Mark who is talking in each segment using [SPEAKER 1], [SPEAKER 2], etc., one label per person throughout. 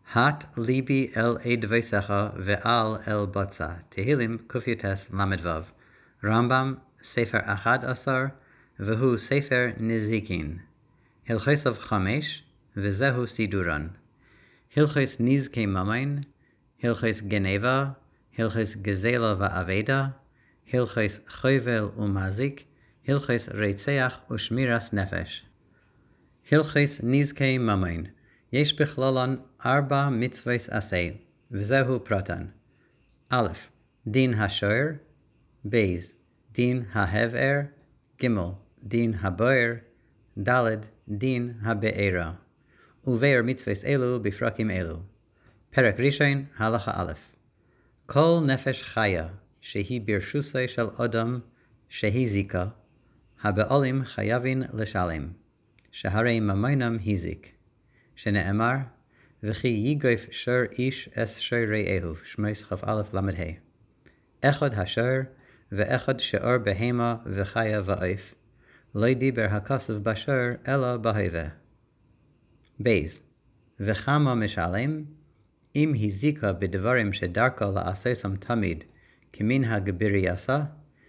[SPEAKER 1] הט ליבי אל דבייסך ואל אל בצע. תהילים ק"ס ל"ו. רמב"ם ספר 11 והוא ספר נזיקין. הלכות 5 וזהו סידורן. הלכות נזקי ממון, הלכות גנבה, הלכות גזלה ואבדה, הלכות חובל ומזיק, הלכות רצח ושמירת נפש. הלכות נזקי ממון. יש בכללן 4 מצוות עשה, וזהו פרטן. א', דין השוער, ב', דין ההבער, ג', דין הבוער, ד', דין הבעירה. ובאר מצוות אלו בפרקים אלו. פרק ראשון, הלכה א'. כל נפש חיה שהיא ברשותו של אדם שהזיקה, הבעלים חייבים לשלם, שהרי ממונם הזיק. שנאמר, וכי ייגוף שור איש אס שור רעהו, שמות כ"א ל"ה. אחד השור, ואחד שאור בהמה וחיה ועוף, לא דיבר הכסף בשור אלא בהווה. בייז, וכמה משלם, אם הזיקה בדברים שדרכה לעשם תמיד, כמנהג בריאסה,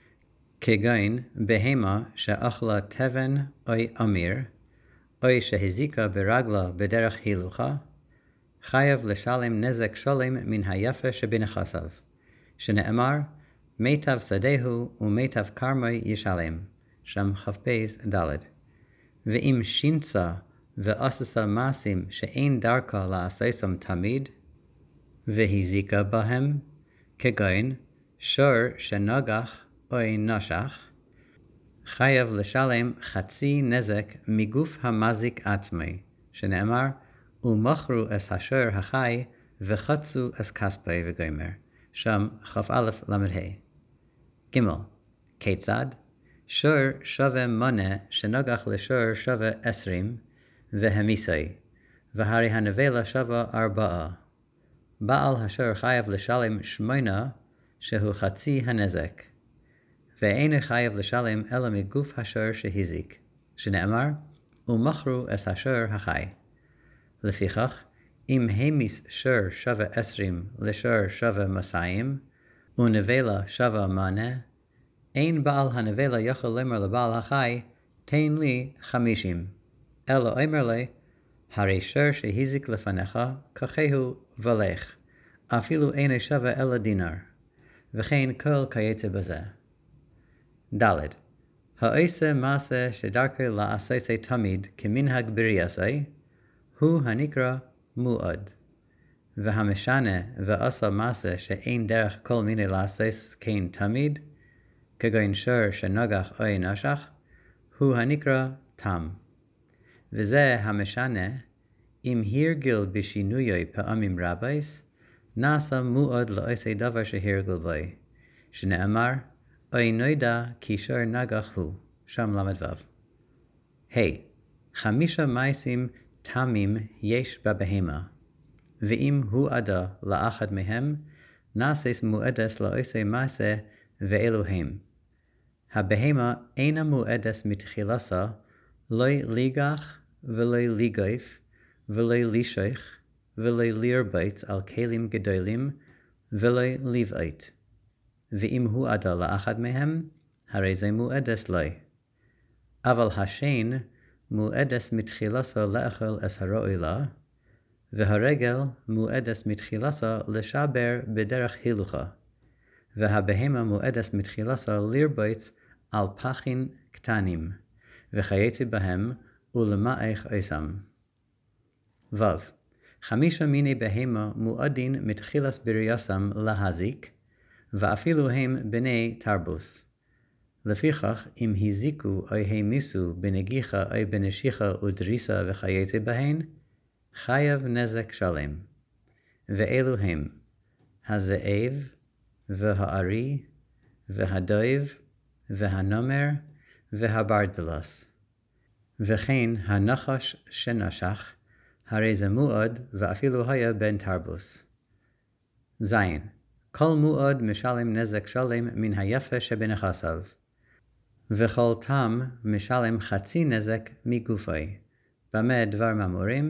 [SPEAKER 1] כגון בהמה שאכלה תבן או אמיר, או שהזיקה ברגלה בדרך הילוכה, חייב לשלם נזק שלם מן היפה שבנכסיו, שנאמר, מיטב שדהו ומיטב כרמי ישלם, שם כ"ב ד'. ואם שינצה ועשתה מעשים שאין דרכה לעשם תמיד, והזיקה בהם, כגון שור שנגח או נשך, חייב לשלם חצי נזק מגוף המזיק עצמי, שנאמר, ומכרו אס השור החי וחצו אס כספי וגומר, שם כ"א ל"ה. ג' כיצד? שור שווה מונה שנגח לשור שווה 20, והמיסי, והרי הנבלה שווה 4. בעל השור חייב לשלם 8, שהוא חצי הנזק. ואין חייב לשלם אלא מגוף השור שהזיק, שנאמר, ומכרו אס השור החי. לפיכך, אם המיס שור שווה 20 לשור שווה 200, ונבלה שווה מונה, אין בעל הנבלה יכול לומר לבעל החי, תן לי 50, אלא אומר לי, הרי שור שהזיק לפניך, קחהו ולך, אפילו אין שווה אלא דינר, וכן כל כיוצא בזה. ד' העושה מעשה שדרכו לעשותו תמיד כמנהג בריאסה, הוא הנקרא מועד. והמשנה ועשה מעשה שאין דרך כל מיני לעשות כן תמיד, כגון שור שנגח או נשך, הוא הנקרא תם. וזה המשנה, אם הרגיל בשינויי פעמים רבייס, נעשה מועד לעושה דבר שהרגיל בו, שנאמר, אוי נודע כי שור נגח הוא, שם ל"ו. 5 מעשים תמים יש בבהמה, ואם הוא עדה לאחד מהם, נעשס מועדס לעושה מעשה ואלו הם. הבהמה אינה מועדס מתחילתה, לא ליגח ולא ליגוף ולא לישוך ולא לרבוץ על כלים גדולים ולא לבעוט. ואם הוא עדה לאחד מהם, הרי זה מועדס לו. אבל השן מועדס מתחילתה לאכול אס הראוי לה, והרגל מועדס מתחילתה לשבר בדרך הילוכה, והבהמה מועדס מתחילתה לרבוץ על פחים קטנים, וכיוצא בהם ולמעך עושם. ו. 5 מיני בהמה מועדין מתחילת בריאסם להזיק, ואפילו הם בני תרבוס. לפיכך, אם הזיקו או המיסו בנגיחה או בנשיכה ודריסה וכיוצא בהן, חייב נזק שלם. ואלו הם הזאב, והארי, והדוב, והנמר, והברדלס. וכן הנחש שנשך, הרי זה מועד ואפילו היה בן תרבוס. ז. כל מועד משלם נזק שלם מן היפה שבנכסיו, וכל תם משלם חצי נזק מגופי. במה דבר מאמורים?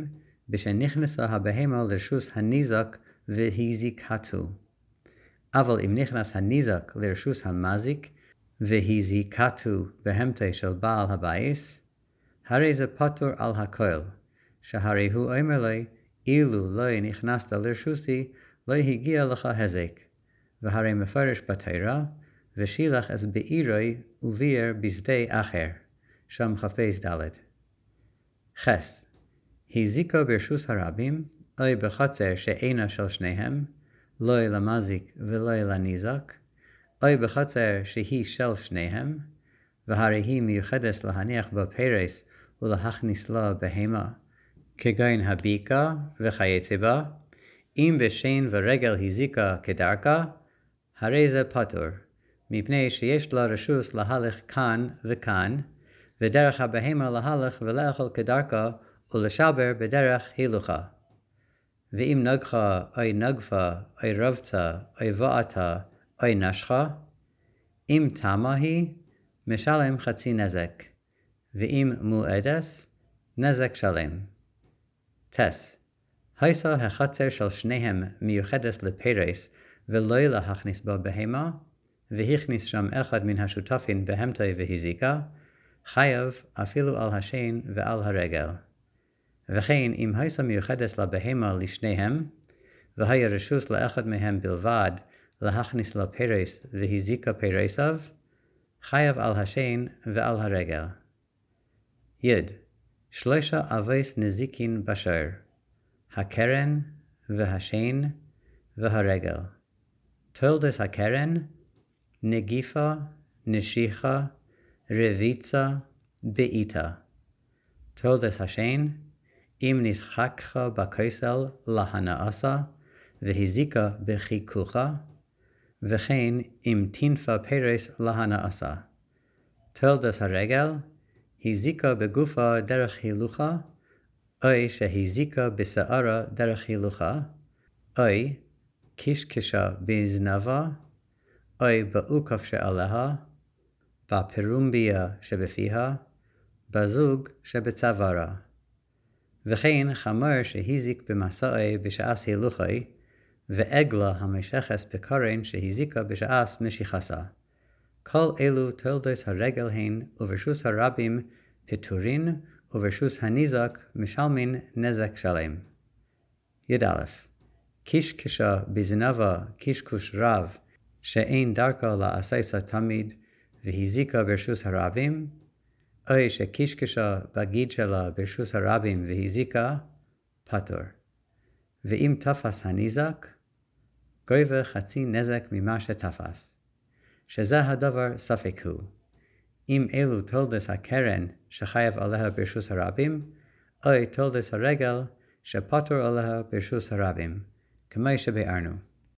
[SPEAKER 1] בשנכנסה הבהמה לרשוס הניזק והזיקתו. אבל אם נכנס הניזק לרשוס המזיק והזיקתו בהמתו של בעל הבייס, הרי זה פטור על הכל, שהרי הוא אומר לי, אילו לא נכנסת לרשוסי, לא הגיע לך הזק, והרי מפרש בתורה, ושילח אז בעירוי וביר בשדה אחר, שם חפש ד'. חס, הזיקה ברשוס הרבים, או בחצר שאינה של שניהם, לא למזיק ולא לניזק, או בחצר שהיא של שניהם, והרי היא מיוחדת להניח בה פרס ולהכניס לה בהמה, כגון הביקה וכייצא בה, אם בשן ורגל הזיקה כדרכה, הרי זה פטור, מפני שיש לה רשוס להלך כאן וכאן, ודרך הבהמה להלך ולאכול כדרכה ולשבר בדרך הילוכה. ואם נגחה, אוי נגפה, אוי רבצה, אוי ועתה, אוי נשכה, אם תמה היא, משלם חצי נזק, ואם מועדס, נזק שלם. תס, הייסה החצר של שניהם מיוחדת לפרס, ולא להכניס בה בהמה, והכניס שם אחד מן השותפים בהמתו והזיקה, חייב אפילו על השן ועל הרגל. וכן, אם הייסה מיוחדת לבהמה לשניהם, והיה רשוס לאחד מהם בלבד להכניס לה פרס והזיקה פרסיו, חייב על השן ועל הרגל. יד, 3 אבייס נזיקין בשור, הקרן והשן והרגל. תולדס הקרן, נגיפה, נשיכה, רביצה, בעיטה. תולדס השן, אם נשחקך בכסל להנאסה, והזיקה בחיכוכה, וכן אם תנפה פרס להנאסה. תולדס הרגל, הזיקה בגופה דרך הילוכה, אוי שהזיקה בשערה דרך הילוכה, אוי קשקשה בזנבה, אוי בעוקף שעליה, בפרומביה שבפיה, בזוג שבצווארה. וכן חמור שהזיק במסעי בשעס הילוכי, ועגלה המשכס בקורן שהזיקה בשעס משיכסה. כל אלו תולדות הרגל הן, וברשוס הרבים פטורין, וברשוס הניזק משלמין נזק שלם. י"א קשקשה בזנבה קשקוש רב, שאין דרכה לעשיסה תמיד, והזיקה ברשוס הרבים, אוי שקשקשה בגיד שלה ברשוס הרבים והזיקה, פטור. ואם תפס הניזק, גובה חצי נזק ממה שתפס. שזה הדבר ספק הוא. אם אלו תולדס הקרן שחייב עליה ברשוס הרבים, אוי תולדס הרגל שפטור עליה ברשוס הרבים, כמו שבארנו.